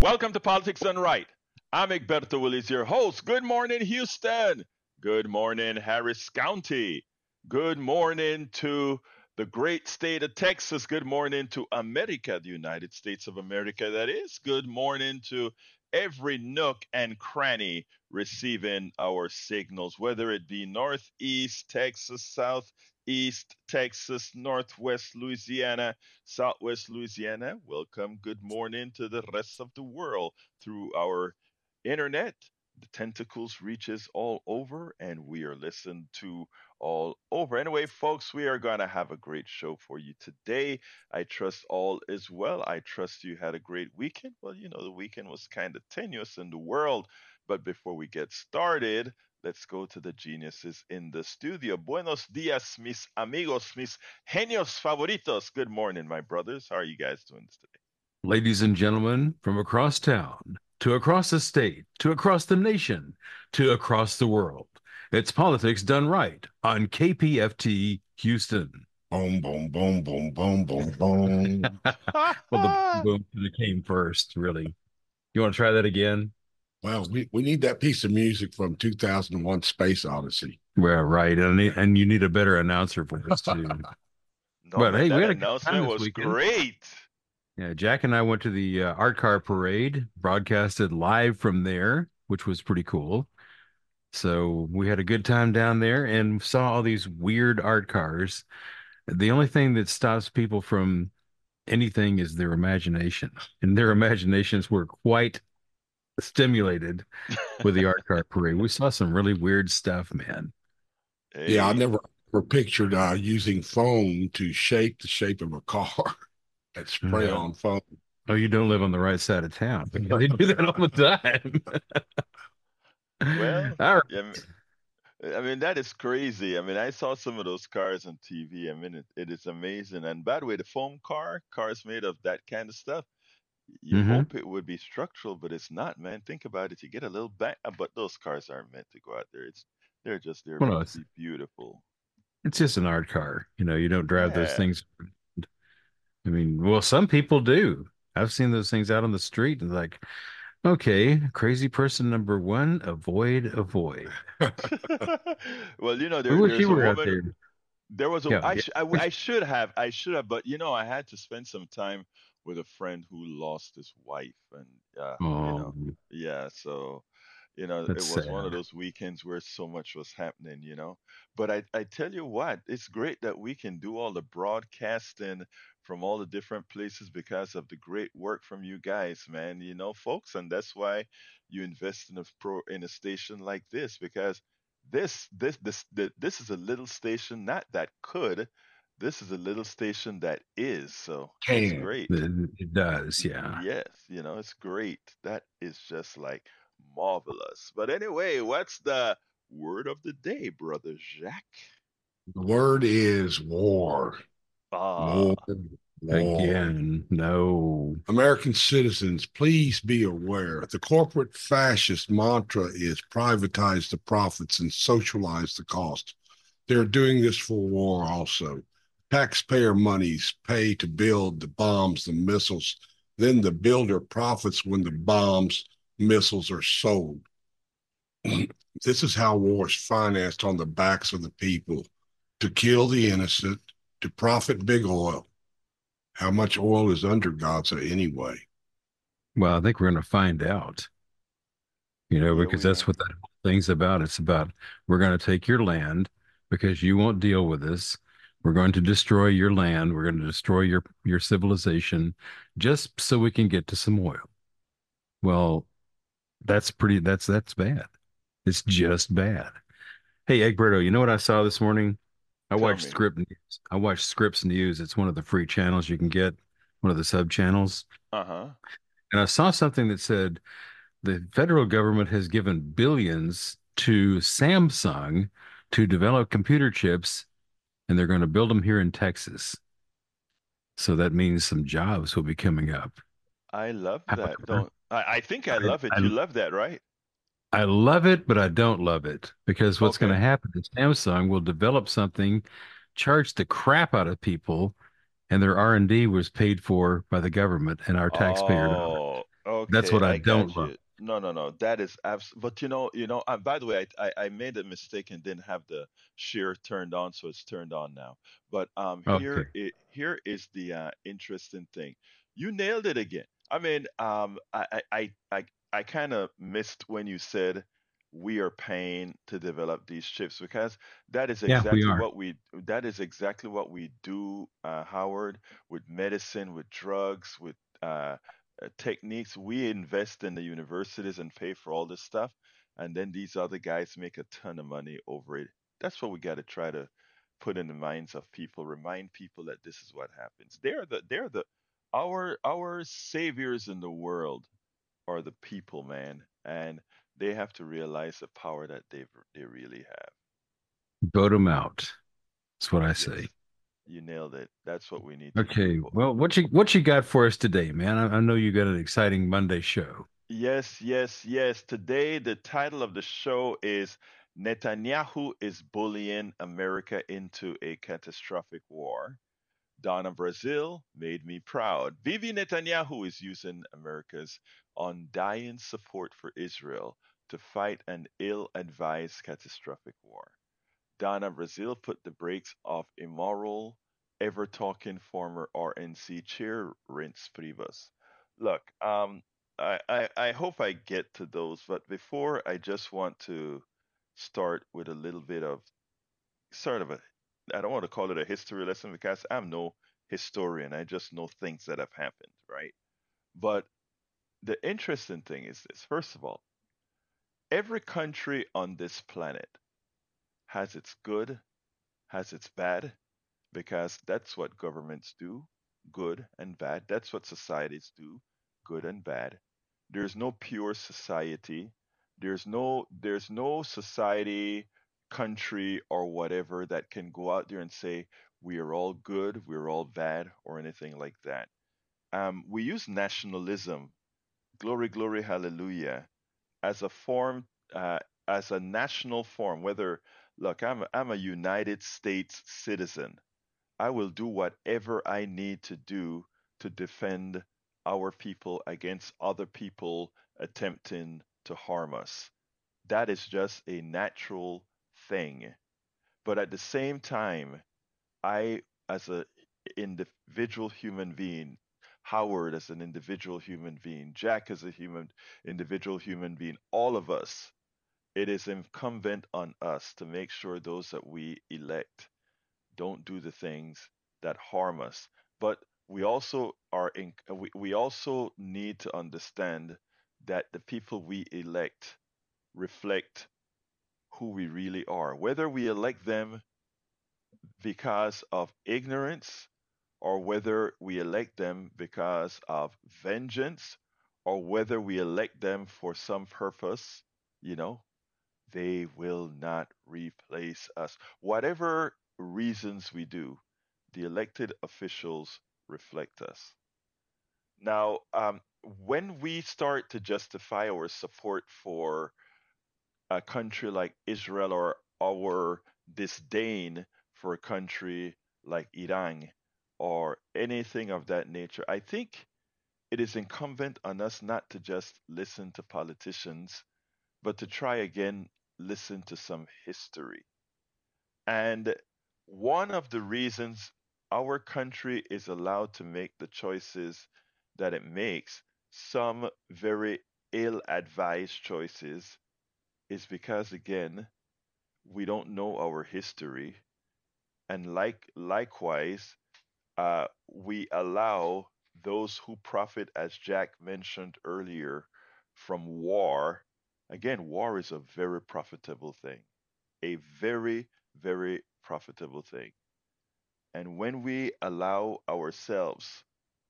Welcome to Politics Done Right. I'm Egberto Willis, your host. Good morning, Houston. Good morning, Harris County. Good morning to the great state of Texas. Good morning to America, the United States of America, that is. Good morning to every nook and cranny receiving our signals, whether it be Northeast Texas, Southeast Texas, Northwest Louisiana, Southwest Louisiana. Welcome. Good morning to the rest of the world through our internet. The tentacles reaches all over, and we are listened to all over. Anyway, folks, we are going to have a great show for you today. I trust all is well. I trust you had a great weekend. Well, the weekend was kind of tenuous in the world. But before we get started, let's go to the geniuses in the studio. Buenos dias, mis amigos, mis genios favoritos. Good morning, my brothers. How are you guys doing today? Ladies and gentlemen, from across town, to across the state, to across the nation, to across the world, it's Politics Done Right on KPFT Houston. Boom, boom, boom, boom, boom, boom, boom. Well, the boom came first, really. You want to try that again? Well, we need that piece of music from 2001 Space Odyssey. Well, right. And you need a better announcer for this, too. No, But man, hey, that we had a good announcement time this was weekend. great. Yeah, Jack and I went to the art car parade, broadcasted live from there, which was pretty cool. So we had a good time down there and saw all these weird art cars. The only thing that stops people from anything is their imagination, and their imaginations were quite stimulated with the art car parade. We saw some really weird stuff, man. Yeah, I Hey, never pictured using foam to shape the shape of a car and spray yeah. on foam. Oh, you don't live on the right side of town because they do that all the time. Well, All yeah, I mean, that is crazy. I mean, I saw some of those cars on TV. I mean, it is amazing. And by the way, the foam cars made of that kind of stuff, you right. hope it would be structural, but it's not, man. Think about it. You get a little back, but those cars aren't meant to go out there. They're just there Well, no, meant to be beautiful. it's just an art car. You don't drive those Yeah. things. I mean, well, some people do. I've seen those things out on the street and like, okay, crazy person number one, avoid, avoid. Well, We wish there's you a were out woman. there. There was a Yeah, yeah. I should have, but I had to spend some time with a friend who lost his wife, and Oh, yeah, so it that's was one of sad. those weekends where so much was happening. But I tell you what, it's great that we can do all the broadcasting from all the different places because of the great work from you guys, man. Folks, and that's why you invest in a station like this because this is a little station not that could. This is a little station that is. So it's Can. great. It does, yeah. Yes, it's great. That is just like marvelous. But anyway, what's the word of the day, brother Jacques? The word is war. More Ah, war. Again, no. American citizens, please be aware. The corporate fascist mantra is privatize the profits and socialize the cost. They're doing this for war also. Taxpayer monies pay to build the bombs, the missiles. Then the builder profits when the bombs, missiles are sold. This is how war is financed on the backs of the people to kill the innocent, to profit big oil. How much oil is under Gaza anyway? Well, I think we're going to find out, yeah, because we that's are. what that whole thing's about. It's about we're going to take your land because you won't deal with us. We're going to destroy your land. We're going to destroy your civilization just so we can get to some oil. Well, that's bad. It's just bad. Hey, Egberto, you know what I saw this morning? I Tell watched me. Script News. I watched Scripps News. It's one of the free channels you can get, one of the sub channels. Uh-huh. And I saw something that said the federal government has given billions to Samsung to develop computer chips, and they're going to build them here in Texas. So that means some jobs will be coming up. I love that. However, Don't I think I I, love it. I You love that, right? I love it, but I don't love it because what's going to Okay. happen is Samsung will develop something, charge the crap out of people, and their R&D was paid for by the government and our taxpayer dollars. Oh, That's Okay, what I I don't got love. you. No, no, no. That is abs. But by the way, I made a mistake and didn't have the share turned on, so it's turned on now. But Okay. here is the interesting thing. You nailed it again. I mean, I kind of missed when you said we are paying to develop these chips because that is Yeah, we exactly are. what we do, Howard, with medicine, with drugs, with techniques. We invest in the universities and pay for all this stuff, and then these other guys make a ton of money over it. That's what we got to try to put in the minds of people. Remind people that this is what happens. They're the our saviors in the world are the people, man, and they have to realize the power that they really have. Vote them out. That's what I Yes, say. you nailed it. That's what we need to do. Okay. Well, what you got for us today, man? I know you got an exciting Monday show. Yes, yes, yes. Today, the title of the show is Netanyahu is bullying America into a catastrophic war. Donna Brazil made me proud. Bibi Netanyahu is using America's undying support for Israel to fight an ill advised catastrophic war. Donna Brazil put the brakes off immoral, ever talking former RNC chair Reince Priebus. Look, I hope I get to those, but before I just want to start with a little bit of sort of a, I don't want to call it a history lesson because I'm no historian. I just know things that have happened, right? But the interesting thing is this. First of all, every country on this planet has its good, has its bad, because that's what governments do, good and bad. That's what societies do, good and bad. There's no pure society. There's no society, country or whatever that can go out there and say we are all good, we're all bad or anything like that. We use nationalism, glory, glory, hallelujah, as a form, as a national form. Whether look, I'm a United States citizen. I will do whatever I need to do to defend our people against other people attempting to harm us. That is just a natural thing. But at the same time, I, as an individual human being, Howard as an individual human being, Jack as a individual human being, all of us, it is incumbent on us to make sure those that we elect don't do the things that harm us. But we also need to understand that the people we elect reflect who we really are. Whether we elect them because of ignorance or whether we elect them because of vengeance or whether we elect them for some purpose, you know, they will not replace us. Whatever reasons we do, the elected officials reflect us. Now, when we start to justify our support for a country like Israel or our disdain for a country like Iran or anything of that nature, I think it is incumbent on us not to just listen to politicians, but to try again, listen to some history. And one of the reasons our country is allowed to make the choices that it makes, some very ill advised choices, is because, again, we don't know our history. And likewise, we allow those who profit, as Jack mentioned earlier, from war. Again, war is a very profitable thing, a very, very profitable thing. And when we allow ourselves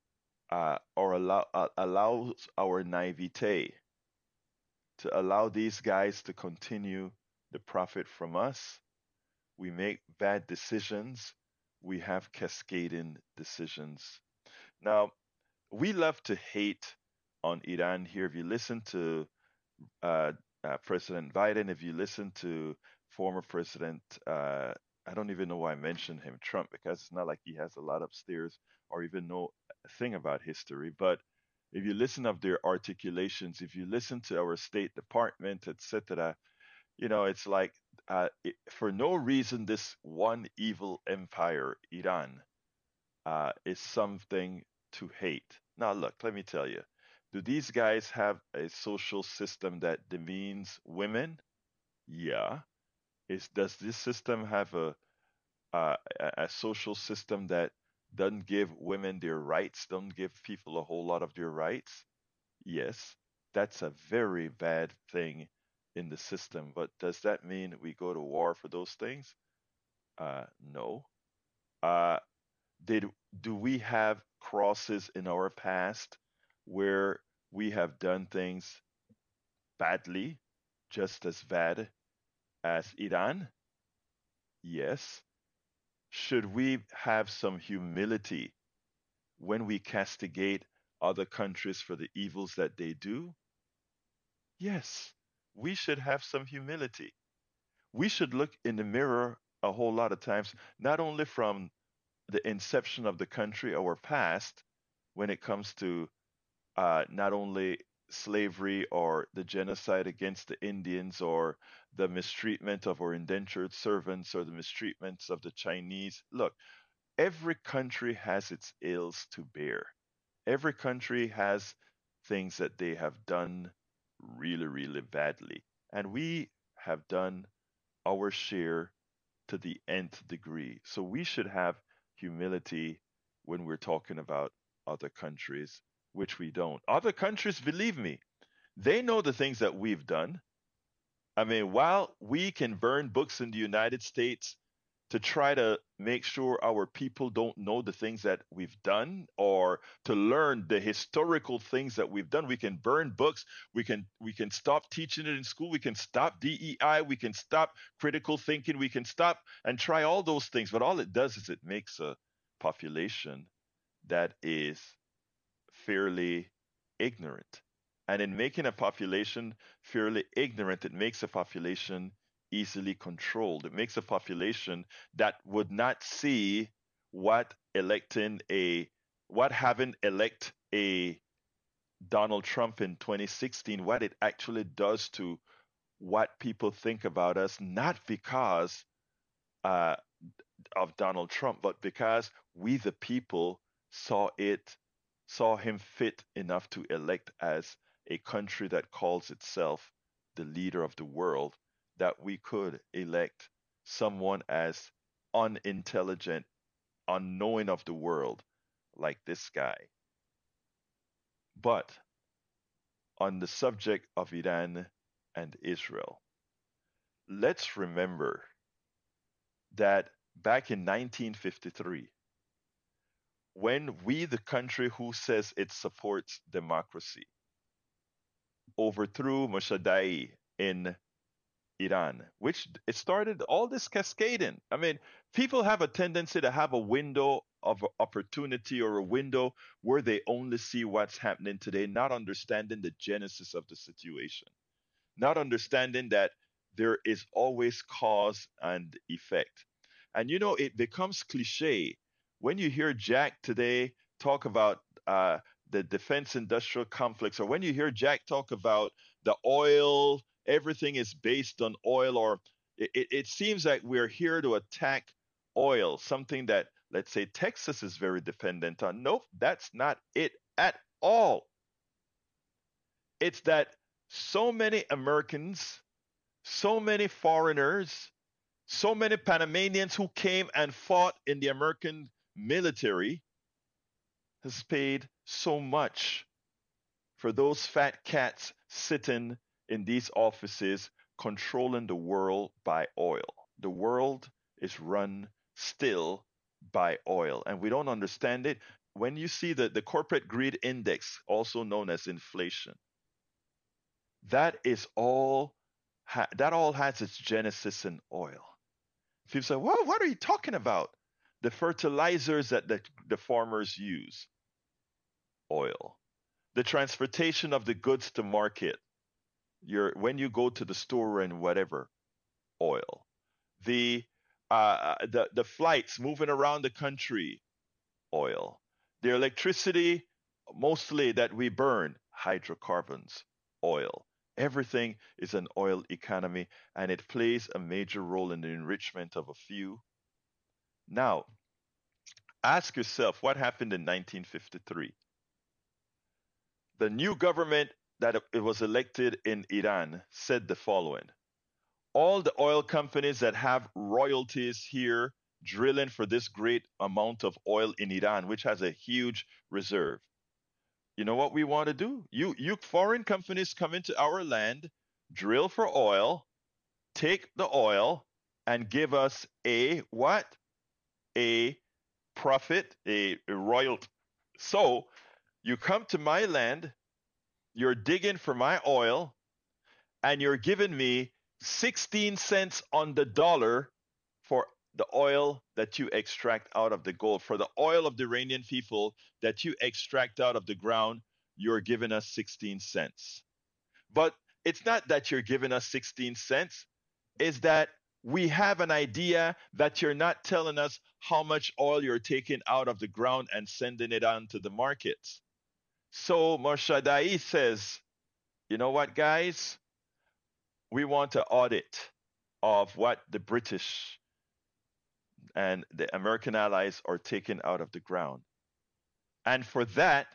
or allows our naivete to allow these guys to continue to profit from us, we make bad decisions. We have cascading decisions. Now, we love to hate on Iran here. If you listen to uh, President Biden, if you listen to former President, I don't even know why I mentioned him, Trump, because it's not like he has a lot upstairs or even know a thing about history. But if you listen of their articulations, if you listen to our State Department, etc., it's like for no reason, this one evil empire, Iran, is something to hate. Now, look, let me tell you, do these guys have a social system that demeans women? Yeah. Does this system have a social system that doesn't give women their rights, don't give people a whole lot of their rights? Yes, that's a very bad thing in the system. But does that mean we go to war for those things? No. Uh, did do we have crosses in our past where we have done things badly, just as bad as Iran? Yes. Should we have some humility when we castigate other countries for the evils that they do? Yes, we should have some humility. We should look in the mirror a whole lot of times, not only from the inception of the country, our past, when it comes to not only slavery or the genocide against the Indians or the mistreatment of our indentured servants or the mistreatments of the Chinese. Look, every country has its ills to bear. Every country has things that they have done really, really badly. And we have done our share to the nth degree. So we should have humility when we're talking about other countries, which we don't. Other countries, believe me, they know the things that we've done. I mean, while we can burn books in the United States to try to make sure our people don't know the things that we've done or to learn the historical things that we've done, we can burn books, we can stop teaching it in school, we can stop DEI, we can stop critical thinking, we can stop and try all those things, but all it does is it makes a population that is fairly ignorant. And in making a population fairly ignorant, it makes a population easily controlled. It makes a population that would not see what having elect a Donald Trump in 2016, what it actually does to what people think about us, not because uh, of Donald Trump, but because we the people saw him fit enough to elect as a country that calls itself the leader of the world, that we could elect someone as unintelligent, unknowing of the world like this guy. But on the subject of Iran and Israel, let's remember that back in 1953, when we, the country who says it supports democracy, overthrew Mossadegh in Iran, which it started all this cascading. I mean, people have a tendency to have a window of opportunity or a window where they only see what's happening today, not understanding the genesis of the situation, not understanding that there is always cause and effect. And it becomes cliche when you hear Jack today talk about the defense industrial complex, or when you hear Jack talk about the oil, everything is based on oil, or it seems like we're here to attack oil, something that, let's say, Texas is very dependent on. Nope, that's not it at all. It's that so many Americans, so many foreigners, so many Panamanians who came and fought in the American military has paid so much for those fat cats sitting in these offices controlling the world by oil. The world is run still by oil, and we don't understand it. When you see the corporate greed index, also known as inflation, that is all that all has its genesis in oil. People say, well, what are you talking about? The fertilizers that the farmers use, oil. The transportation of the goods to market, when you go to the store and whatever, oil. The flights moving around the country, oil. The electricity mostly that we burn hydrocarbons, oil. Everything is an oil economy, and it plays a major role in the enrichment of a few. Now, ask yourself what happened in 1953. The new government that it was elected in Iran said the following: all the oil companies that have royalties here drilling for this great amount of oil in Iran, which has a huge reserve. You know what we want to do? You foreign companies come into our land, drill for oil, take the oil, and give us a what? A profit, a royalty. So you come to my land, you're digging for my oil, and you're giving me 16 cents on the dollar for the oil that you extract out of the gold. For the oil of the Iranian people that you extract out of the ground, you're giving us 16 cents. But it's not that you're giving us 16 cents, it's that we have an idea that you're not telling us how much oil you're taking out of the ground and sending it on to the markets. So Moshadai says, you know what, guys? We want an audit of what the British and the American allies are taking out of the ground. And for that,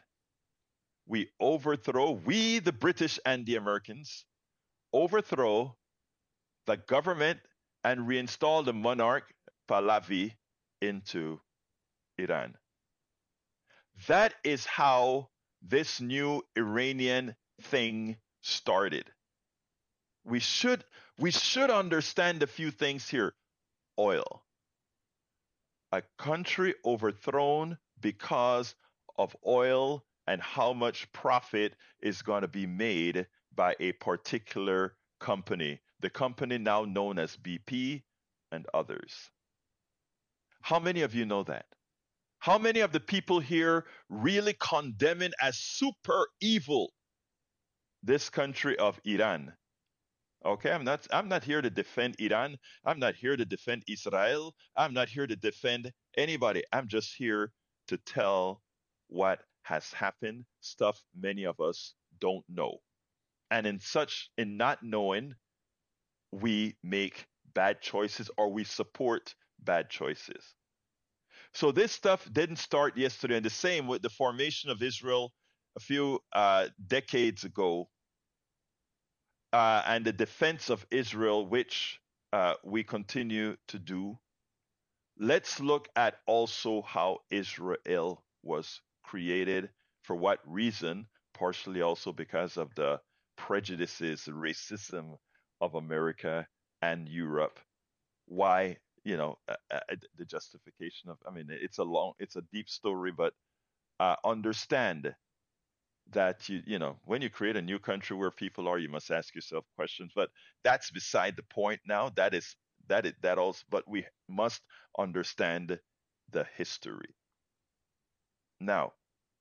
we, the British and the Americans, overthrow the government and reinstall the monarch Pahlavi into Iran. That is how this new Iranian thing started. We should understand a few things here. Oil. A country overthrown because of oil and how much profit is going to be made by a particular company, the company now known as BP and others. How many of you know that? How many of the people here really condemning as super evil this country of Iran? Okay, I'm not here to defend Iran. I'm not here to defend Israel. I'm not here to defend anybody. I'm just here to tell what has happened, stuff many of us don't know. And in not knowing, we make bad choices or we support bad choices. So this stuff didn't start yesterday, and the same with the formation of Israel a few decades ago, and the defense of Israel, which we continue to do. Let's look at also how Israel was created, for what reason, partially also because of the prejudices, racism of America and Europe. Why, the justification of, it's a deep story, but understand that when you create a new country where people are, you must ask yourself questions. But that's beside the point now. That also, but we must understand the history. Now,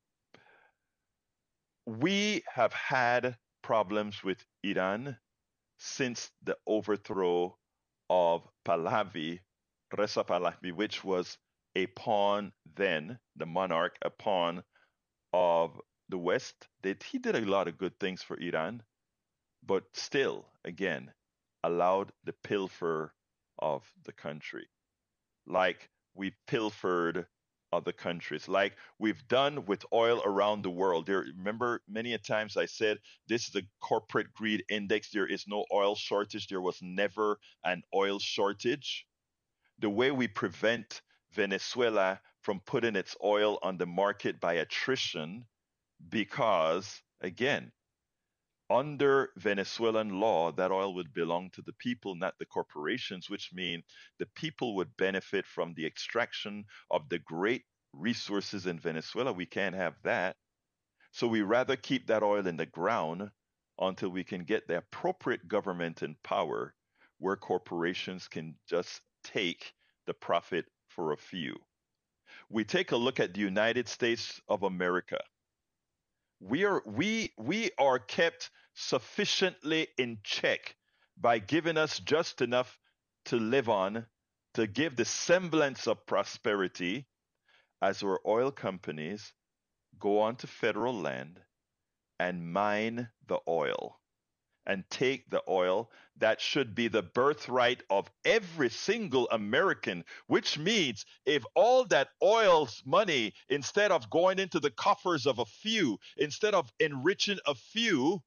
we have had problems with Iran since the overthrow of Pahlavi, Reza Pahlavi, which was a pawn then, the monarch, a pawn of the West. He did a lot of good things for Iran, but still, again, allowed the pilfer of the country. Like we pilfered other countries, like we've done with oil around the world. Remember, many a times I said this is a corporate greed index. There is no oil shortage. There was never an oil shortage. The way we prevent Venezuela from putting its oil on the market by attrition, because, again, under Venezuelan law, that oil would belong to the people, not the corporations, which means the people would benefit from the extraction of the great resources in Venezuela. We can't have that. So we rather keep that oil in the ground until we can get the appropriate government in power where corporations can just take the profit for a few. We take a look at the United States of America. We are kept sufficiently in check by giving us just enough to live on, to give the semblance of prosperity, as our oil companies go onto federal land and mine the oil and take the oil that should be the birthright of every single American, which means if all that oil's money, instead of going into the coffers of a few, instead of enriching a few,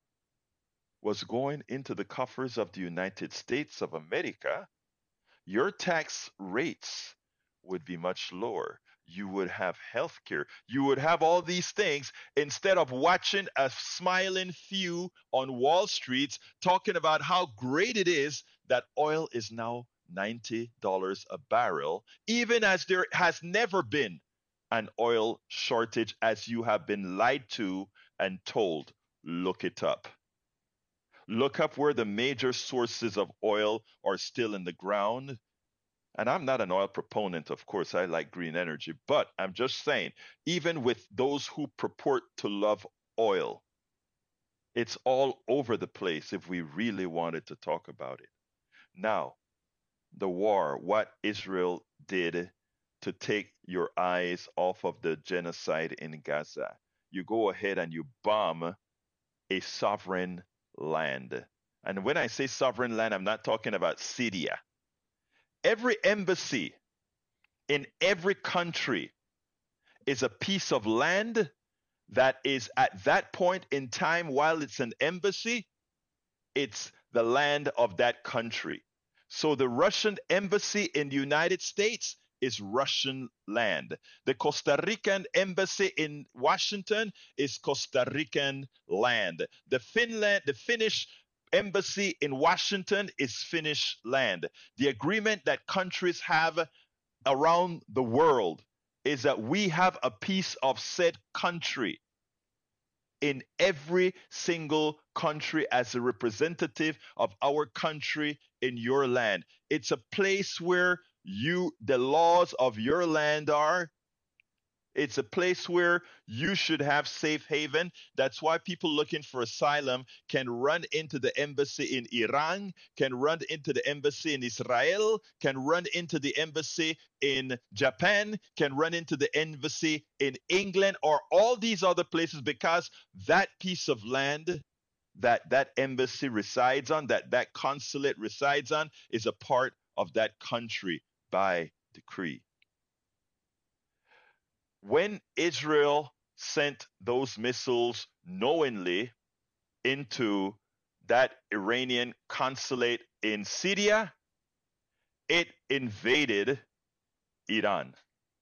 was going into the coffers of the United States of America, your tax rates would be much lower. You would have health care. You would have all these things instead of watching a smiling few on Wall Street talking about how great it is that oil is now $90 a barrel, even as there has never been an oil shortage, as you have been lied to and told. Look it up. Look up where the major sources of oil are still in the ground. And I'm not an oil proponent, of course, I like green energy, but I'm just saying, even with those who purport to love oil, it's all over the place if we really wanted to talk about it. Now, the war, what Israel did to take your eyes off of the genocide in Gaza. You go ahead and you bomb a sovereign land. And when I say sovereign land, I'm not talking about Syria. Every embassy in every country is a piece of land that is at that point in time, while it's an embassy, it's the land of that country. So the Russian embassy in the United States is Russian land. The Costa Rican embassy in Washington is Costa Rican land. The Finnish embassy in Washington is Finnish land. The agreement that countries have around the world is that we have a piece of said country in every single country as a representative of our country in your land. It's a place where the laws of your land are. It's a place where you should have safe haven. That's why people looking for asylum can run into the embassy in Iran, can run into the embassy in Israel, can run into the embassy in Japan, can run into the embassy in England, or all these other places, because that piece of land that embassy resides on, that consulate resides on, is a part of that country by decree. When Israel sent those missiles knowingly into that Iranian consulate in Syria, it invaded Iran.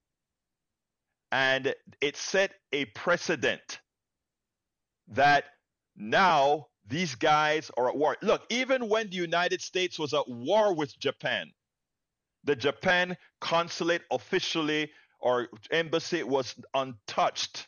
And it set a precedent that now these guys are at war. Look, even when the United States was at war with Japan, the Japan consulate officially or embassy was untouched,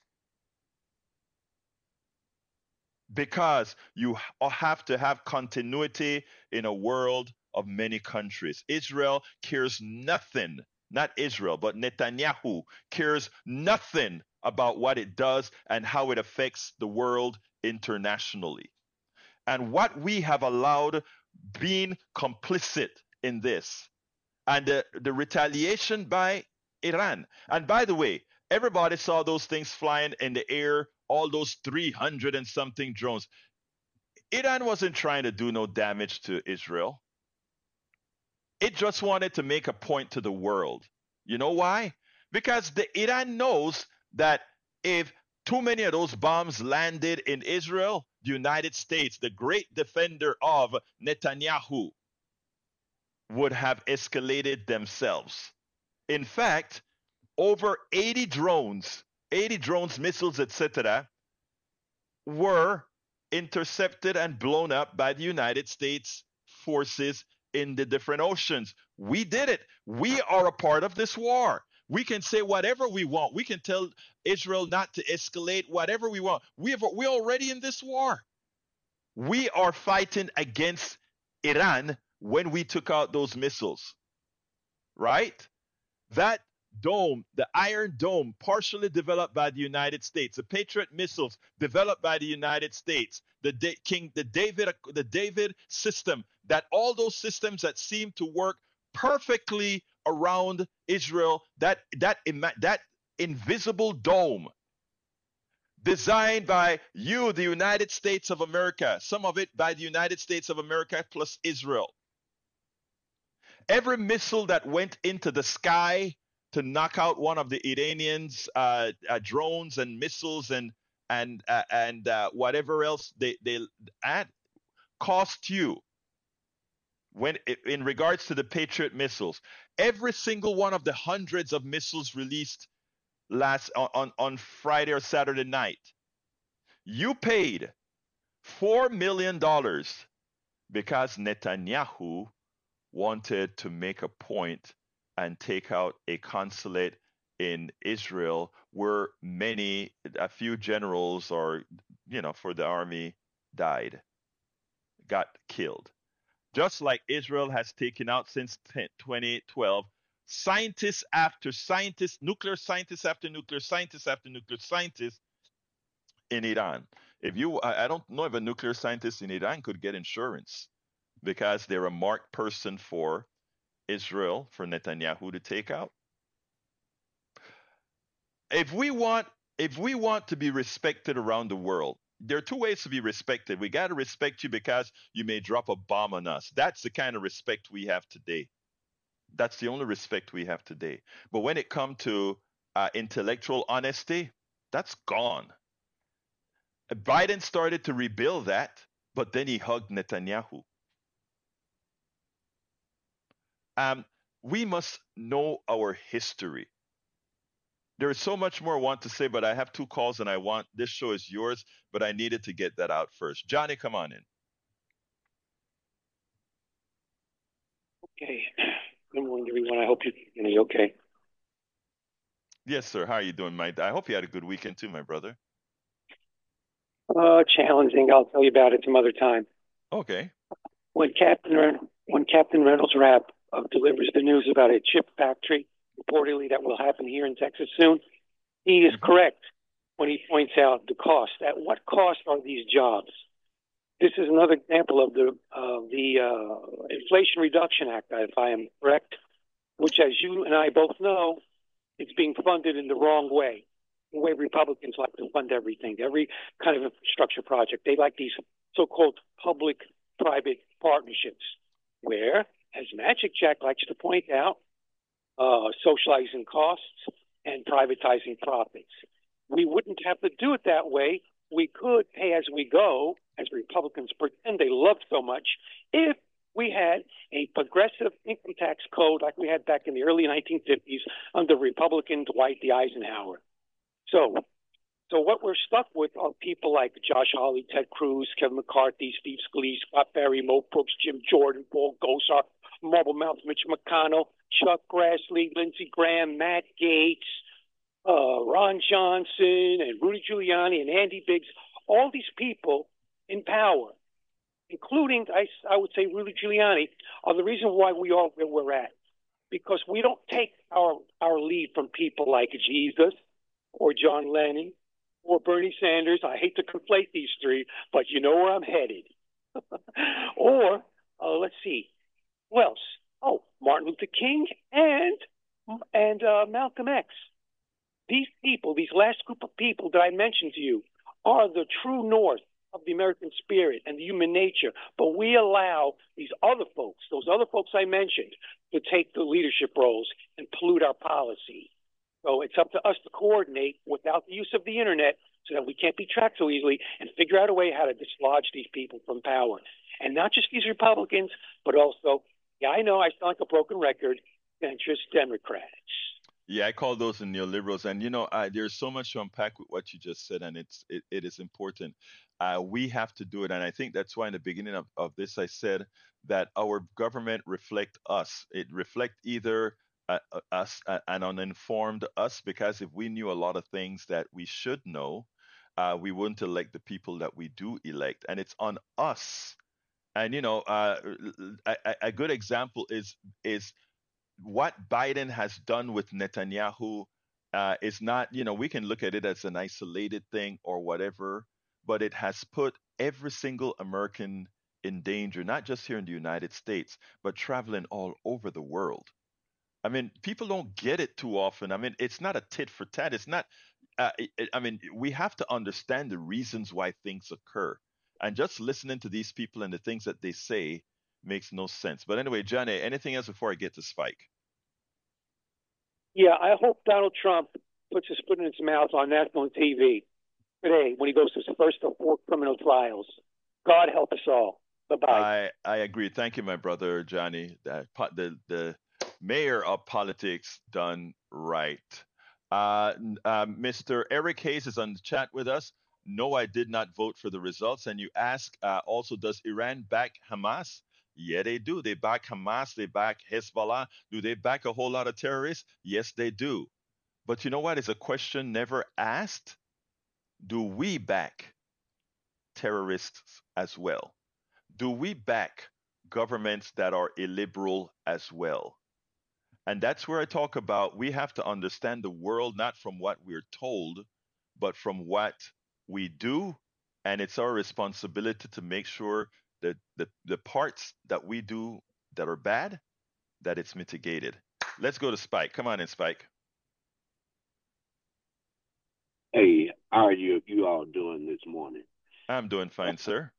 because you have to have continuity in a world of many countries. Israel cares nothing, not Israel, but Netanyahu cares nothing about what it does and how it affects the world internationally. And what we have allowed, being complicit in this, and the retaliation by Iran. And by the way, everybody saw those things flying in the air, all those 300 and something drones. Iran wasn't trying to do no damage to Israel. It just wanted to make a point to the world. You know why? Because Iran knows that if too many of those bombs landed in Israel, the United States, the great defender of Netanyahu, would have escalated themselves. In fact, over 80 drones, missiles, etc., were intercepted and blown up by the United States forces in the different oceans. We did it. We are a part of this war. We can say whatever we want. We can tell Israel not to escalate, whatever we want. We're already in this war. We are fighting against Iran when we took out those missiles, right? That dome, the Iron Dome, partially developed by the United States, the Patriot missiles developed by the United States, the David system, that all those systems that seem to work perfectly around Israel, that invisible dome designed by you, the United States of America, some of it by the United States of America plus Israel. Every missile that went into the sky to knock out one of the Iranians' drones and missiles and whatever else they add cost you when in regards to the Patriot missiles. Every single one of the hundreds of missiles released last on Friday or Saturday night, you paid $4 million because Netanyahu wanted to make a point and take out a consulate in Israel where a few generals or for the army got killed. Just like Israel has taken out since 2012 scientists after scientists, nuclear scientists after nuclear scientists after nuclear scientists in Iran. I don't know if a nuclear scientist in Iran could get insurance because they're a marked person for Israel, for Netanyahu to take out. If we want to be respected around the world, there are two ways to be respected. We got to respect you because you may drop a bomb on us. That's the kind of respect we have today. That's the only respect we have today. But when it comes to intellectual honesty, that's gone. Biden started to rebuild that, but then he hugged Netanyahu. We must know our history. There is so much more I want to say, but I have two calls and this show is yours, but I needed to get that out first. Johnny, come on in. Okay. Good morning, everyone. I hope you're okay. Yes, sir. How are you doing, Mike? I hope you had a good weekend too, my brother. Challenging. I'll tell you about it some other time. Okay. When Captain Reynolds Wrap delivers the news about a chip factory reportedly that will happen here in Texas soon, he is correct when he points out the cost. At what cost are these jobs? This is another example of the Inflation Reduction Act, if I am correct, which, as you and I both know, it's being funded in the wrong way. The way Republicans like to fund everything, every kind of infrastructure project. They like these so-called public-private partnerships, where, as Magic Jack likes to point out, socializing costs and privatizing profits. We wouldn't have to do it that way. We could pay as we go, as Republicans pretend they love so much, if we had a progressive income tax code like we had back in the early 1950s under Republican Dwight D. Eisenhower. So what we're stuck with are people like Josh Hawley, Ted Cruz, Kevin McCarthy, Steve Scalise, Scott Perry, Mo Brooks, Jim Jordan, Paul Gosar, Marble Mouth, Mitch McConnell, Chuck Grassley, Lindsey Graham, Matt Gaetz, Ron Johnson, and Rudy Giuliani, and Andy Biggs. All these people in power, including, I would say, Rudy Giuliani, are the reason why we are where we're at. Because we don't take our lead from people like Jesus or John Lennon or Bernie Sanders. I hate to conflate these three, but you know where I'm headed. Or, let's see, who else? Oh, Martin Luther King and Malcolm X. These people, these last group of people that I mentioned to you, are the true north of the American spirit and the human nature. But we allow these other folks, those other folks I mentioned, to take the leadership roles and pollute our policy. So it's up to us to coordinate without the use of the internet so that we can't be tracked so easily and figure out a way how to dislodge these people from power. And not just these Republicans, but also, yeah, I know I sound like a broken record, centrist Democrats. Yeah, I call those the neoliberals. And, there's so much to unpack with what you just said, and it is important. We have to do it. And I think that's why in the beginning of this, I said that our government reflect us. It reflect either us, an uninformed us, because if we knew a lot of things that we should know, we wouldn't elect the people that we do elect. And it's on us. And, a good example is what Biden has done with Netanyahu is not, we can look at it as an isolated thing or whatever, but it has put every single American in danger, not just here in the United States, but traveling all over the world. I mean, people don't get it too often. I mean, it's not a tit for tat. It's not, I mean, we have to understand the reasons why things occur, and just listening to these people and the things that they say makes no sense. But anyway, Johnny, anything else before I get to Spike? Yeah, I hope Donald Trump puts his foot in his mouth on national TV today when he goes to his first of 4 criminal trials. God help us all. Bye-bye. I agree. Thank you, my brother Johnny. The mayor of politics done right. Mr. Eric Hayes is on the chat with us. No, I did not vote for the results. And you ask also, does Iran back Hamas? Yeah, they do. They back Hamas. They back Hezbollah. Do they back a whole lot of terrorists? Yes, they do. But you know what? It's a question never asked. Do we back terrorists as well? Do we back governments that are illiberal as well? And that's where I talk about we have to understand the world not from what we're told, but from what we do. And it's our responsibility to make sure that the parts that we do that are bad, that it's mitigated. Let's go to Spike. Come on in, Spike. Hey, how are you all doing this morning? I'm doing fine, sir.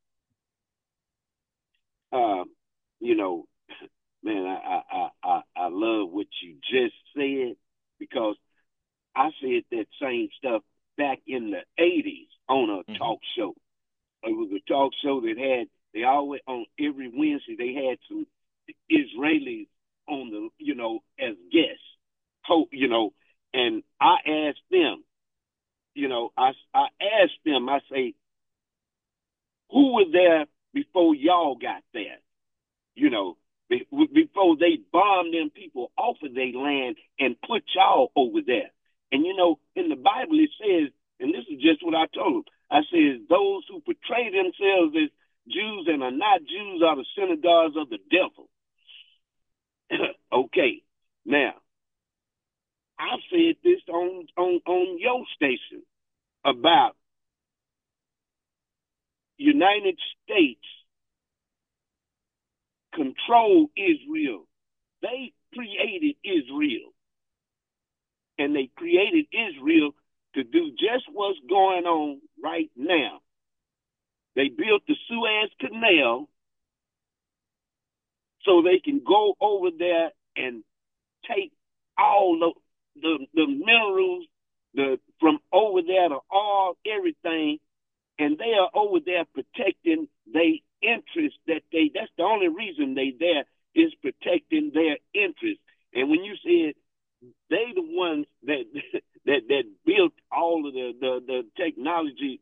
Uh, you know, man, I love what you just said because I said that same stuff back in the 80s on a talk show. It was a talk show that they always, on every Wednesday, they had some Israelis on as guests, and I asked them, I asked them, I say, who was there before y'all got there? Before they bombed them people off of their land and put y'all over there. And in the Bible it says, and this is just what I told them, I says, those who portray themselves as Jews and are not Jews are the synagogues of the devil. Okay, now I've said this on your station about United States control Israel. They created Israel. And they created Israel to do just what's going on right now. They built the Suez Canal so they can go over there and take all the minerals from over there, the oil, everything, and they are over there protecting their interests. That's the only reason they there is protecting their interests. And when you said they the ones that that built all of the technology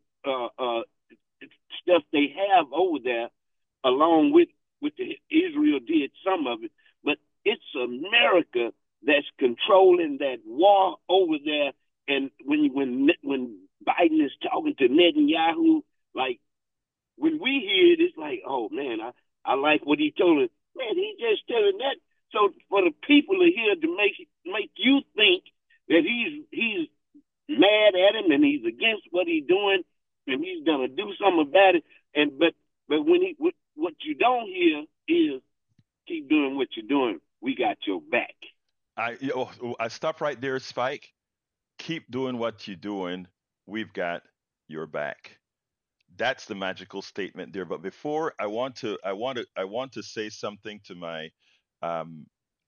stuff they have over there, along with Israel did some of it, but it's America that's controlling that war over there. And when Biden is talking to Netanyahu, like when we hear it, it's like, oh man, I like what he told us. Man, he just telling that. So for the people to hear to make you think that he's mad at him and he's against what he's doing and he's gonna do something about it. But when what you don't hear is keep doing what you're doing. We got your back. I stop right there, Spike. Keep doing what you're doing. We've got your back. That's the magical statement there. But before I want to say something to my um,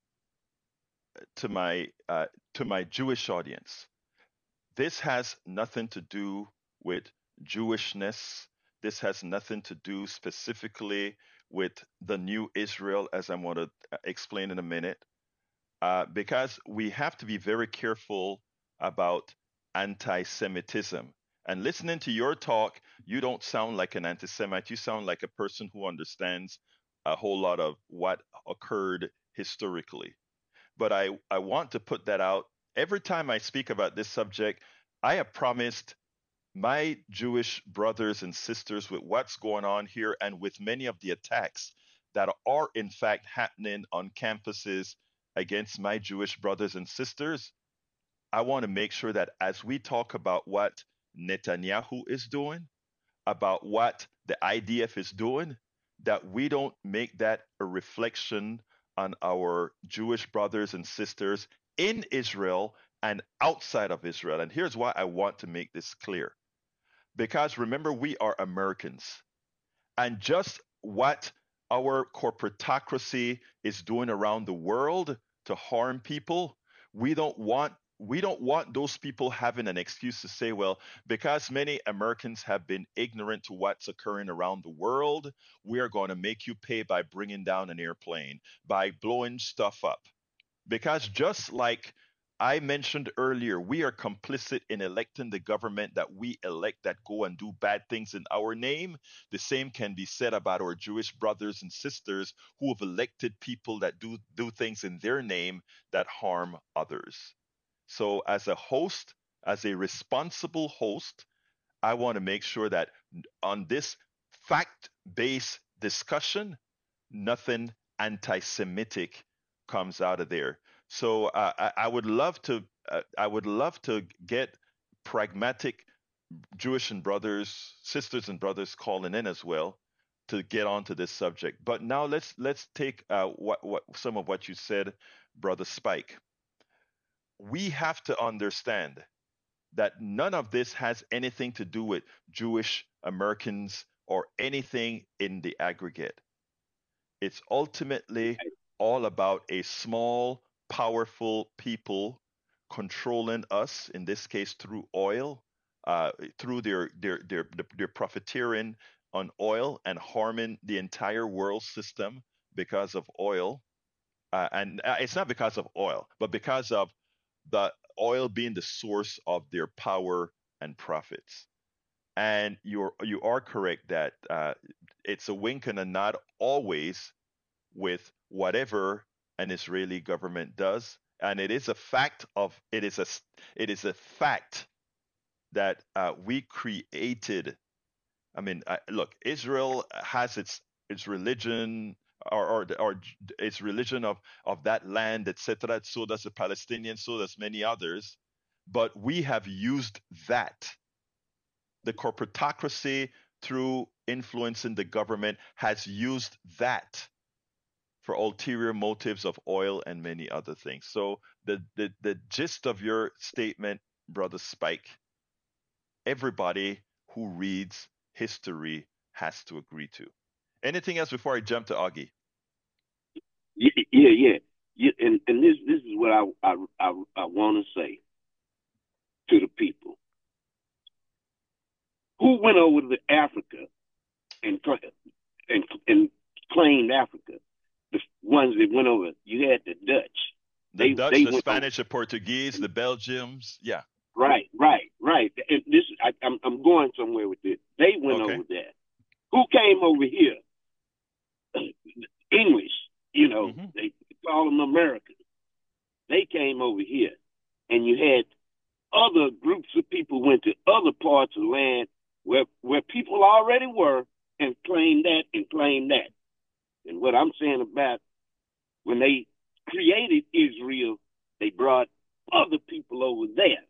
to my Jewish audience. This has nothing to do with Jewishness. This has nothing to do specifically with the new Israel, as I'm going to explain in a minute, because we have to be very careful about anti Semitism. And listening to your talk, you don't sound like an anti Semite. You sound like a person who understands a whole lot of what occurred historically. But I want to put that out. Every time I speak about this subject, I have promised my Jewish brothers and sisters with what's going on here and with many of the attacks that are in fact happening on campuses against my Jewish brothers and sisters, I want to make sure that as we talk about what Netanyahu is doing, about what the IDF is doing, that we don't make that a reflection on our Jewish brothers and sisters in Israel and outside of Israel. And here's why I want to make this clear. Because remember, we are Americans. And just what our corporatocracy is doing around the world to harm people, we don't want those people having an excuse to say, well, because many Americans have been ignorant to what's occurring around the world, we are going to make you pay by bringing down an airplane, by blowing stuff up. Because just like I mentioned earlier, we are complicit in electing the government that we elect that go and do bad things in our name. The same can be said about our Jewish brothers and sisters who have elected people that do things in their name that harm others. So, as a host, as a responsible host, I want to make sure that on this fact based discussion, nothing anti Semitic comes out of there. So I would love to get pragmatic Jewish and brothers, sisters and brothers calling in as well to get onto this subject. But now let's take what some of what you said, Brother Spike. We have to understand that none of this has anything to do with Jewish Americans or anything in the aggregate. It's ultimately all about a small, powerful people controlling us, in this case through oil, through their profiteering on oil and harming the entire world system because of oil. And it's not because of oil, but because of the oil being the source of their power and profits. And you are correct that it's a wink and a nod always with whatever an Israeli government does, and it is a fact that we created. I mean, look, Israel has its religion or its religion of that land, etc. So does the Palestinians, so does many others. But we have used that. The corporatocracy, through influencing the government, has used that for ulterior motives of oil and many other things. So the gist of your statement, Brother Spike, everybody who reads history has to agree to. Anything else before I jump to Augie? And this is what I want to say to the people who went over to Africa and and claimed Africa. The ones that went over, you had the Dutch. The Dutch, the Spanish, the Portuguese, the Belgians. Yeah. Right. And this, I'm going somewhere with this. They went over there. Who came over here? English. They call them Americans. They came over here, and you had other groups of people went to other parts of land where people already were and claimed that and claimed that. And what I'm saying about when they created Israel, they brought other people over there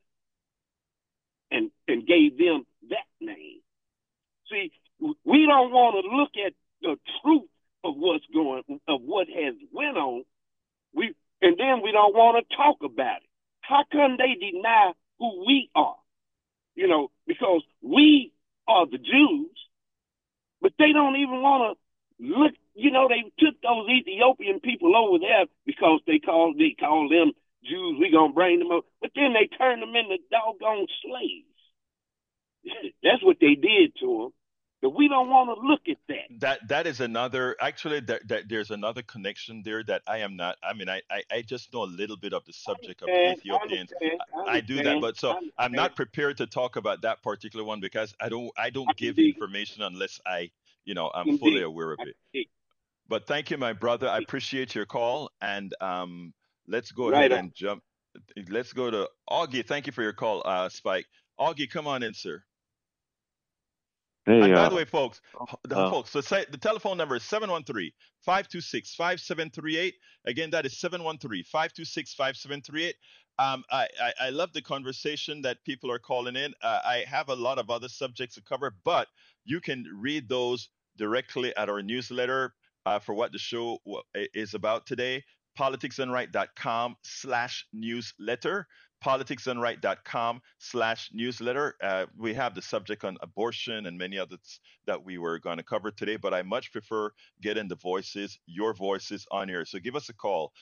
and gave them that name. See, we don't want to look at the truth of what has went on. And then we don't want to talk about it. How come they deny who we are? Because we are the Jews, but they don't even want to look. They took those Ethiopian people over there because they call them Jews. We gonna bring them up, but then they turn them into doggone slaves. That's what they did to them. But we don't want to look at that. That is another. Actually, there's another connection there that I am not. I mean, I just know a little bit of the subject of the Ethiopians. I do that, but so I'm not prepared to talk about that particular one because I don't give information unless I'm fully aware of it. But thank you, my brother. I appreciate your call, and let's go ahead and jump. Let's go to Augie. Thank you for your call, Spike. Augie, come on in, sir. Hey, and by the way, folks, the telephone number is 713-526-5738. Again, that is 713-526-5738. I love the conversation that people are calling in. I have a lot of other subjects to cover, but you can read those directly at our newsletter for what the show is about today. politicsandright.com/newsletter. politicsdoneright.com/newsletter. We have the subject on abortion and many others that we were going to cover today, but I much prefer getting your voices on here. So give us a call,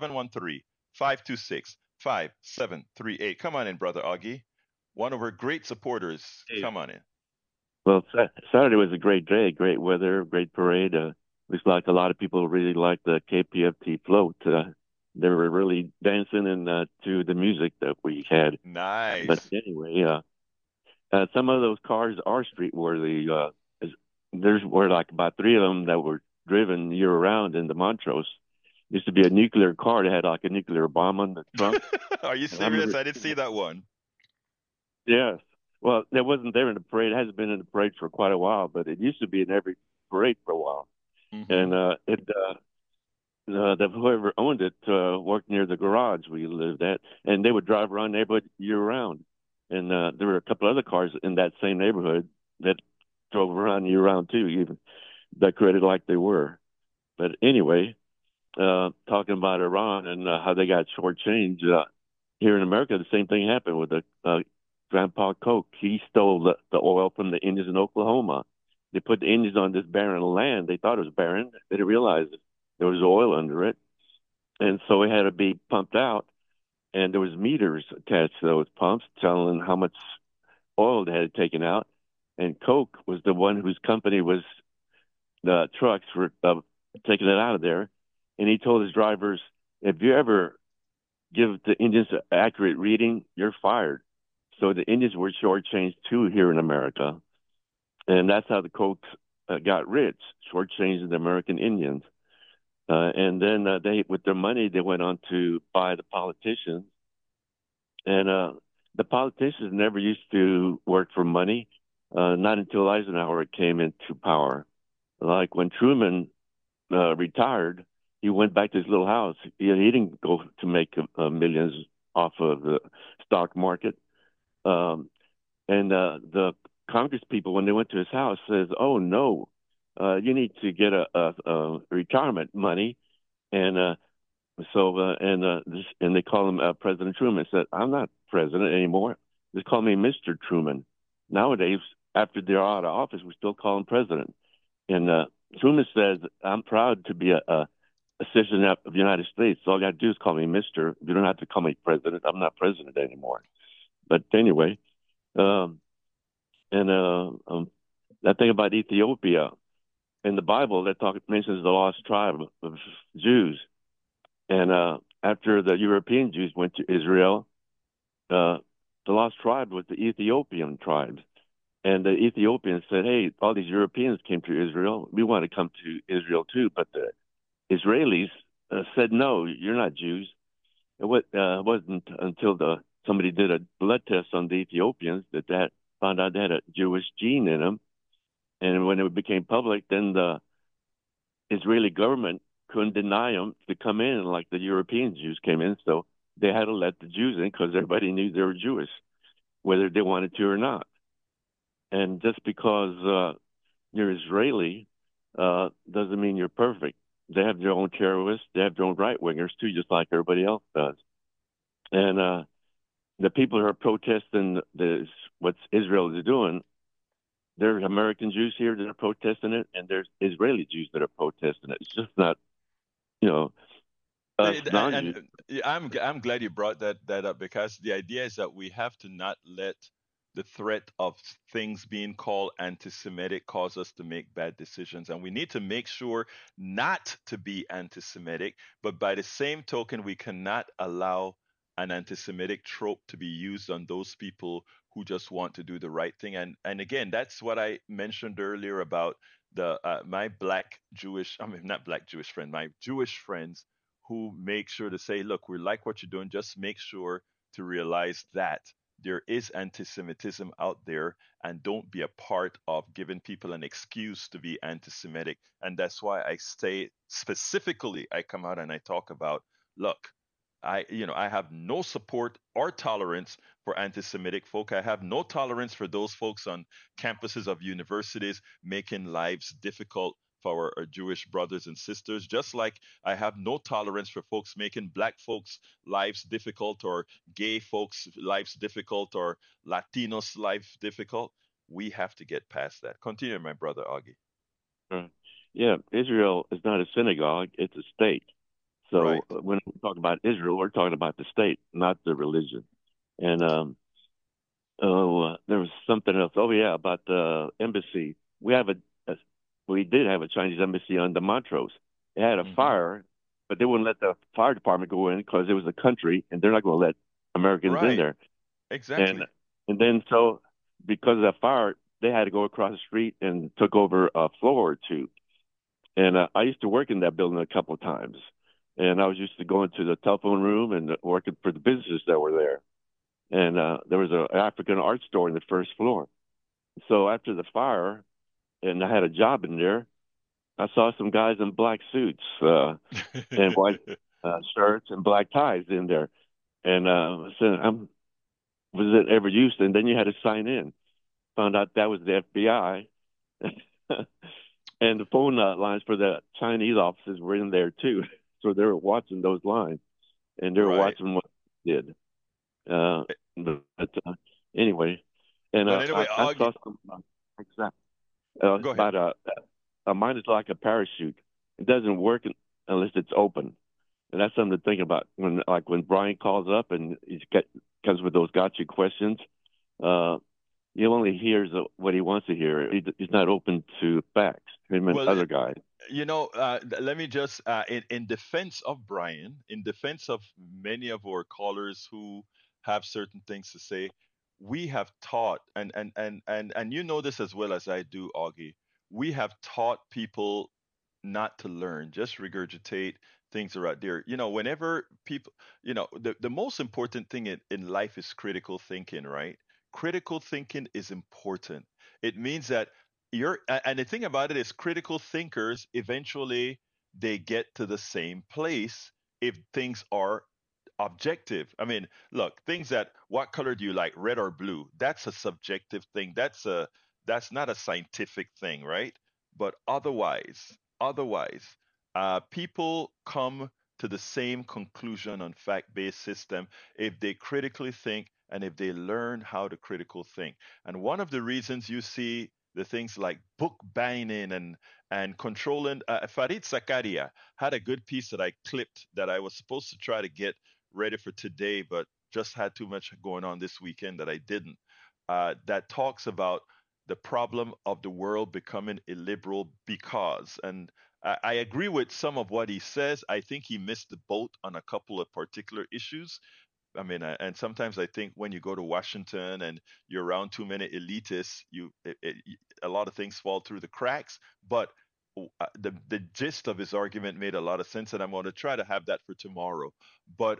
713-526-5738. Come on in, Brother Augie. One of our great supporters. Hey, Come on in. well, Saturday was a great day, great weather, great parade. Looks like a lot of people really liked the KPFT float. They were really dancing and to the music that we had. But Nice. anyway, some of those cars are street worthy. There's were like about three of them that were driven year round in the Montrose. Used to be a nuclear car that had like a nuclear bomb on the trunk. Are you And I remember, serious? I didn't see that one. yes. Well, it wasn't there in the parade. It hasn't been in the parade for quite a while, but it used to be in every parade for a while. Hmm. And whoever owned it worked near the garage we lived at, and they would drive around the neighborhood year round. And there were a couple other cars in that same neighborhood that drove around year round too, even decorated like they were. But anyway, talking about Iran and how they got shortchanged, here in America, the same thing happened with the Grandpa Koch. He stole the oil from the Indians in Oklahoma. They put the Indians on this barren land. They thought it was barren. They didn't realize it. There was oil under it, and so it had to be pumped out. And there was meters attached to those pumps telling how much oil they had taken out. And Koch was the one whose company was the trucks were taking it out of there. And he told his drivers, if you ever give the Indians an accurate reading, you're fired. So the Indians were shortchanged too here in America. And that's how the Kochs got rich, shortchanging the American Indians. And then they, with their money, they went on to buy the politicians. And the politicians never used to work for money, not until Eisenhower came into power. Like when Truman retired, he went back to his little house. He didn't go to make millions off of the stock market. Um, and the Congress people, when they went to his house, says, "Oh no, you need to get a retirement money." And and they call him President Truman. Said, "I'm not president anymore. Just call me Mr. Truman." Nowadays, after they're out of office, we still call him president. And Truman says, "I'm proud to be a citizen of the United States. So all you got to do is call me Mister. You don't have to call me president. I'm not president anymore." But anyway, um, and that thing about Ethiopia in the Bible, that mentions the lost tribe of Jews. And after the European Jews went to Israel, the lost tribe was the Ethiopian tribes. And the Ethiopians said, "Hey, all these Europeans came to Israel. We want to come to Israel too." But the Israelis said, "No, you're not Jews." Wasn't until somebody did a blood test on the Ethiopians that found out they had a Jewish gene in them. And when it became public, then the Israeli government couldn't deny them to come in like the European Jews came in. So they had to let the Jews in because everybody knew they were Jewish, whether they wanted to or not. And just because you're Israeli doesn't mean you're perfect. They have their own terrorists. They have their own right wingers too, just like everybody else does. And the people who are protesting what Israel is doing, there's American Jews here that are protesting it, and there's Israeli Jews that are protesting it. It's just not, you know, us non-Jews. And I'm glad you brought that up, because the idea is that we have to not let the threat of things being called anti-Semitic cause us to make bad decisions, and we need to make sure not to be anti-Semitic. But by the same token, we cannot allow an anti-Semitic trope to be used on those people who just want to do the right thing. And again, that's what I mentioned earlier about the my black Jewish, I mean not black Jewish friend, my Jewish friends who make sure to say, look, we like what you're doing. Just make sure to realize that there is anti-Semitism out there, and don't be a part of giving people an excuse to be anti-Semitic. And that's why I say specifically, I come out and I talk about, look, I have no support or tolerance for anti-Semitic folk. I have no tolerance for those folks on campuses of universities making lives difficult our Jewish brothers and sisters, just like I have no tolerance for folks making black folks' lives difficult or gay folks' lives difficult or Latinos' life difficult. We have to get past that. Continue, my brother Augie. Uh, yeah, Israel is not a synagogue; it's a state. Right. So when we talk about Israel, we're talking about the state, not the religion. And there was something else. Oh yeah, about the embassy. A we did have a Chinese embassy on the Montrose. It had a Hmm. fire, but they wouldn't let the fire department go in because it was a country, and they're not going to let Americans in Right. there. And Exactly. then so because of that fire, they had to go across the street and took over a floor or two. And I used to work in that building a couple of times, and I was used to going to the telephone room and working for the businesses that were there. And there was an African art store in the first floor. So after the fire, and I had a job in there, I saw some guys in black suits and white shirts and black ties in there. And I said, was it ever used? And then you had to sign in. Found out that was the FBI. And the phone lines for the Chinese offices were in there too. So they were watching those lines and they were Right. watching what I did. Uh, but anyway, and But anyway, I Augie, saw some exact go ahead. about mine is like a parachute. It doesn't work unless it's open, and that's something to think about when when Brian calls up and comes with those gotcha questions. Uh, he only hears what he wants to hear. He's not open to facts. Him and Well, other guys. let me just, in defense of Brian, in defense of many of our callers who have certain things to say, we have taught, and you know this as well as I do, Augie. We have taught people not to learn, just regurgitate things are out there. Whenever people, the most important thing in life is critical thinking, right? Critical thinking is important. It means that and the thing about it is critical thinkers eventually they get to the same place if things are objective. I mean, look, things that what color do you like, red or blue? That's a subjective thing. That's not a scientific thing, right? But otherwise, people come to the same conclusion on fact-based system if they critically think and if they learn how to critical think. And one of the reasons you see the things like book banning and controlling Farid Zakaria had a good piece that I clipped that I was supposed to try to get ready for today, but just had too much going on this weekend that I didn't. That talks about the problem of the world becoming illiberal because, and I agree with some of what he says. I think he missed the boat on a couple of particular issues. I mean, and sometimes I think when you go to Washington and you're around too many elitists, a lot of things fall through the cracks. But the gist of his argument made a lot of sense, and I'm going to try to have that for tomorrow. But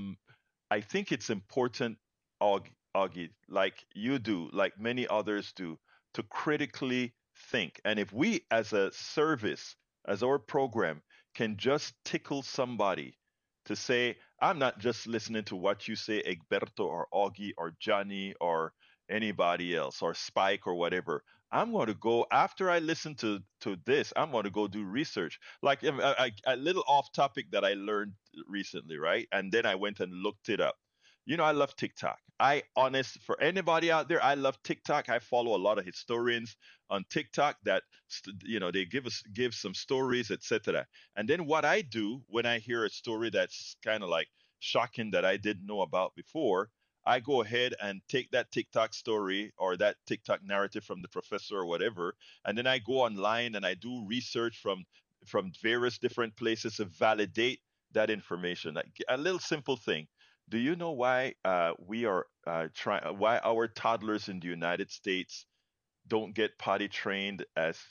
I think it's important, Augie, like you do, like many others do, to critically think. And if we, as a service, as our program, can just tickle somebody to say, I'm not just listening to what you say, Egberto or Augie or Johnny or anybody else or Spike or whatever. I'm going to go after I listen to this. I'm going to go do research. Like a little off topic that I learned recently, right? And then I went and looked it up. I love TikTok. For anybody out there, I love TikTok. I follow a lot of historians on TikTok that they give some stories, etc. And then what I do when I hear a story that's kind of like shocking that I didn't know about before, I go ahead and take that TikTok story or that TikTok narrative from the professor or whatever, and then I go online and I do research from various different places to validate that information. Like a little simple thing. Do you know why we are trying? Why our toddlers in the United States don't get potty trained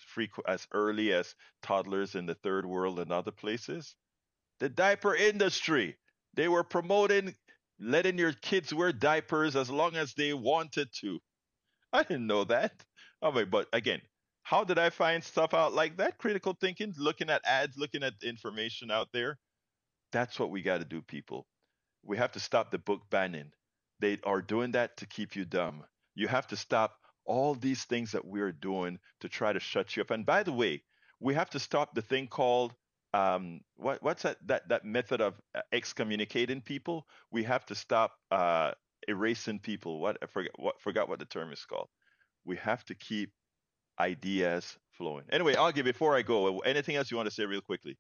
as early as toddlers in the third world and other places? The diaper industry. They were promoting letting your kids wear diapers as long as they wanted to. I didn't know that. Oh my, but again, how did I find stuff out like that? Critical thinking, looking at ads, looking at information out there. That's what we got to do, people. We have to stop the book banning. They are doing that to keep you dumb. You have to stop all these things that we're doing to try to shut you up. And by the way, We have to stop the thing called what's that method of excommunicating people. We have to stop erasing people. What I forgot what the term is called. We have to keep ideas flowing. Anyway, Augie, before I go, anything else you want to say real quickly?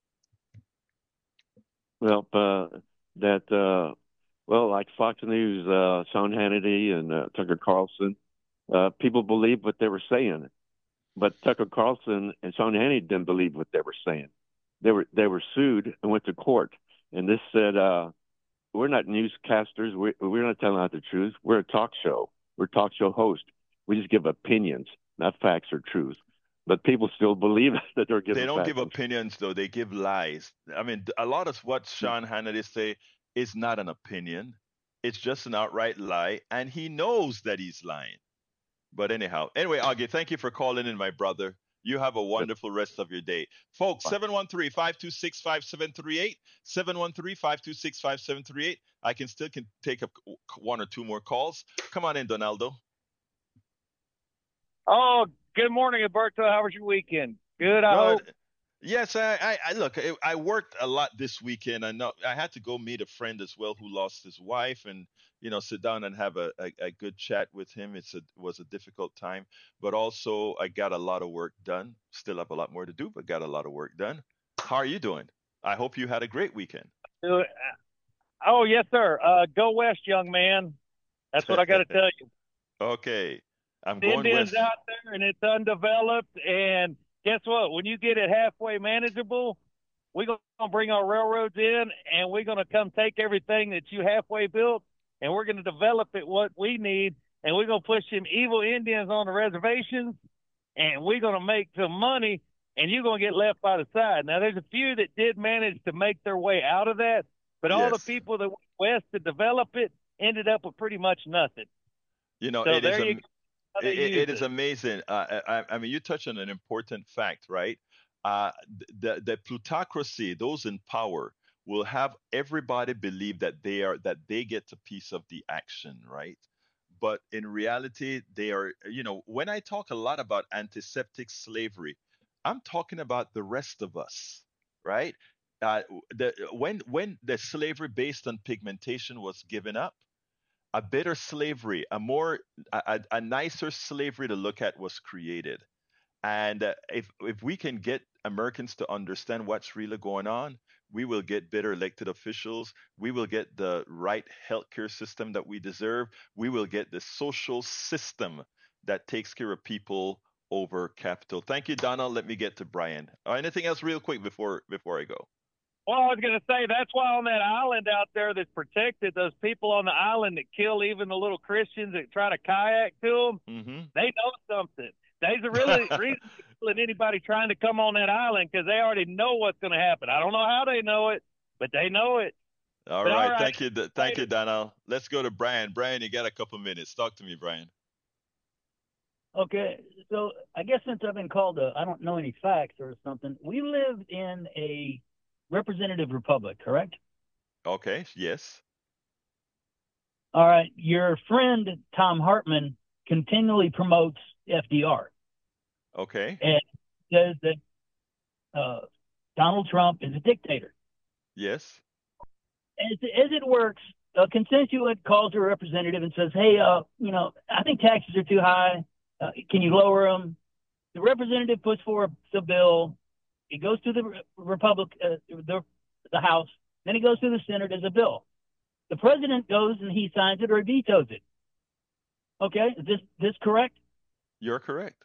Well, like Fox News, Sean Hannity and Tucker Carlson, people believe what they were saying, but Tucker Carlson and Sean Hannity didn't believe what they were saying. They were sued and went to court, and this said, "We're not newscasters. We're not telling out the truth. We're a talk show. We're a talk show host. We just give opinions, not facts or truth." But people still believe that they're giving. They don't facts give opinions though; they give lies. I mean, a lot of what Sean Hannity say is not an opinion; it's just an outright lie, and he knows that he's lying. But anyhow, anyway, Augie, thank you for calling in, my brother. You have a wonderful rest of your day. Folks, 713-526-5738, 713-526-5738. I can take up one or two more calls. Come on in, Donaldo. Oh, good morning, Alberto. How was your weekend? Good, I hope. Good. Yes, I look. I worked a lot this weekend. I know I had to go meet a friend as well who lost his wife, and sit down and have a good chat with him. Was a difficult time, but also I got a lot of work done. Still have a lot more to do, but got a lot of work done. How are you doing? I hope you had a great weekend. Oh, yes, sir. Go West, young man. That's what I got to tell you. Okay, I'm The going Indians west. out there, and it's undeveloped. And guess what? When you get it halfway manageable, we're going to bring our railroads in, and we're going to come take everything that you halfway built, and we're going to develop it what we need, and we're going to push them evil Indians on the reservations, and we're going to make some money, and you're going to get left by the side. Now, there's a few that did manage to make their way out of that, but all the Yes. people that went west to develop it ended up with pretty much nothing. So It is there you go. How they use it is amazing. I mean, you touch on an important fact, right? The plutocracy, those in power, will have everybody believe that they get a piece of the action, right? But in reality, they are. When I talk a lot about antiseptic slavery, I'm talking about the rest of us, right? When the slavery based on pigmentation was given up, a better slavery, a nicer slavery to look at was created. And if we can get Americans to understand what's really going on, we will get better elected officials. We will get the right healthcare system that we deserve. We will get the social system that takes care of people over capital. Thank you, Donald. Let me get to Brian. Anything else, real quick, before I go? Well, I was going to say that's why on that island out there that's protected, those people on the island that kill even the little Christians that try to kayak to them, they know something. There's a really reason for anybody trying to come on that island because they already know what's going to happen. I don't know how they know it, but they know it. All right. Thank you, Donald. Let's go to Brian. Brian, you got a couple minutes. Talk to me, Brian. Okay, so I guess since I've been called I don't know any facts or something, we live in a representative republic, correct? Okay, yes. All right, your friend Thom Hartmann continually promotes FDR. Okay. And says that Donald Trump is a dictator. Yes. As it works, a constituent calls a representative and says, "Hey, I think taxes are too high. Can you lower them?" The representative puts forward the bill. It goes to the the House. Then it goes to the Senate as a bill. The president goes and he signs it or vetoes it. Okay, is this correct? You're correct.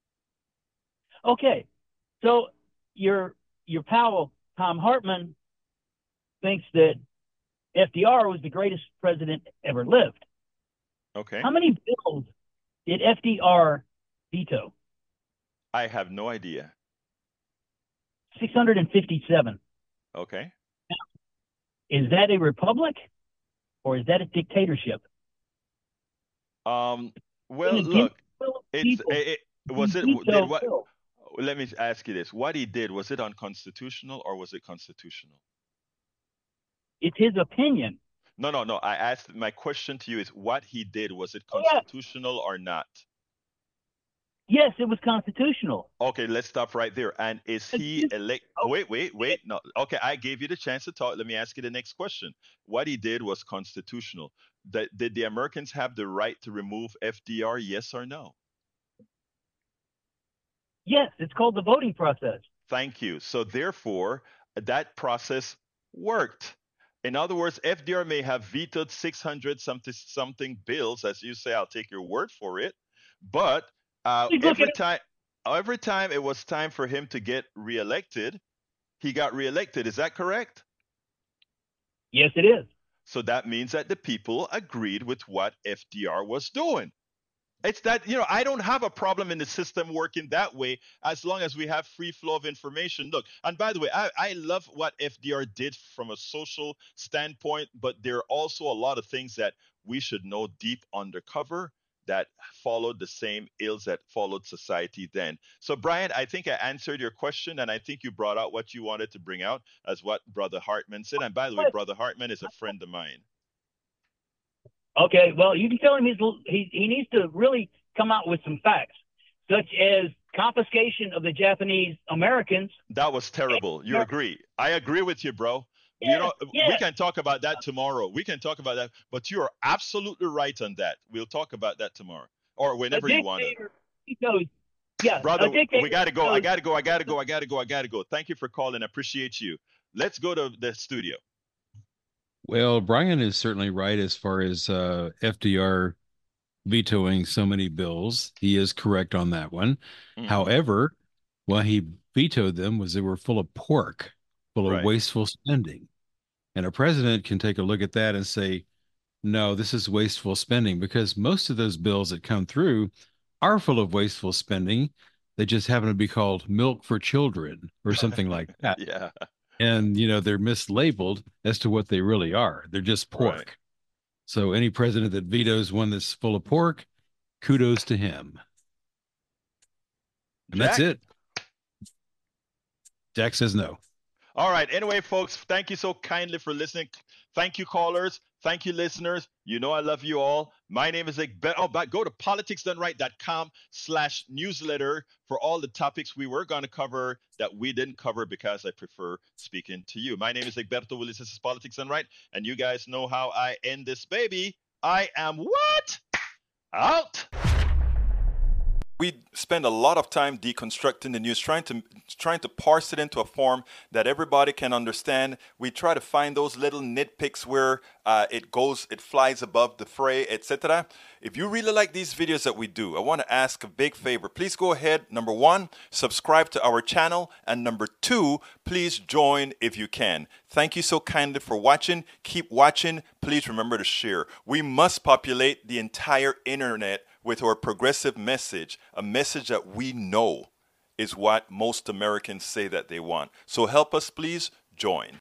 Okay, so your pal Thom Hartmann thinks that FDR was the greatest president ever lived. Okay. How many bills did FDR veto? I have no idea. 657. Okay. Is that a republic or is that a dictatorship? Well, look, let me ask you this. What he did, was it unconstitutional or was it constitutional? It's his opinion. No. I asked, my question to you is what he did, was it constitutional or not? Yes, it was constitutional. Okay, let's stop right there. And is he elect? Wait. No. Okay, I gave you the chance to talk. Let me ask you the next question. What he did was constitutional. Did the Americans have the right to remove FDR? Yes or no? Yes, it's called the voting process. Thank you. So therefore, that process worked. In other words, FDR may have vetoed 600 something bills, as you say. I'll take your word for it. But every time it was time for him to get reelected, he got reelected. Is that correct? Yes, it is. So that means that the people agreed with what FDR was doing. It's that, I don't have a problem in the system working that way as long as we have free flow of information. Look, and by the way, I love what FDR did from a social standpoint, but there are also a lot of things that we should know deep undercover that followed the same ills that followed society then. So, Brian, I think I answered your question, and I think you brought out what you wanted to bring out as what Brother Hartman said. And by the way, Brother Hartman is a friend of mine. Okay, well, you can tell him he needs to really come out with some facts, such as confiscation of the Japanese Americans. That was terrible. You agree? I agree with you, bro. Yes, We can talk about that tomorrow. We can talk about that, but you are absolutely right on that. We'll talk about that tomorrow or whenever you want to. Yeah, brother, we gotta go. I gotta go. Thank you for calling. I appreciate you. Let's go to the studio. Well, Brian is certainly right as far as FDR vetoing so many bills. He is correct on that one. However, why he vetoed them was they were full of pork, full of wasteful spending. And a president can take a look at that and say, no, this is wasteful spending, because most of those bills that come through are full of wasteful spending. They just happen to be called milk for children or something like that. Yeah. And, they're mislabeled as to what they really are. They're just pork. Right. So any president that vetoes one that's full of pork, kudos to him. And that's it. Jack says no. All right. Anyway, folks, thank you so kindly for listening. Thank you, callers. Thank you, listeners. You know I love you all. My name is Egbert. Go to politicsdoneright.com/newsletter for all the topics we were going to cover that we didn't cover because I prefer speaking to you. My name is Egberto Willis. This is Politics Done Right. And you guys know how I end this baby. I am what? Out. We spend a lot of time deconstructing the news, trying to parse it into a form that everybody can understand. We try to find those little nitpicks where it flies above the fray, etc. If you really like these videos that we do, I want to ask a big favor. Please go ahead. Number 1, subscribe to our channel. And number 2, please join if you can. Thank you so kindly for watching. Keep watching. Please remember to share. We must populate the entire internet with our progressive message, a message that we know is what most Americans say that they want. So help us, please join.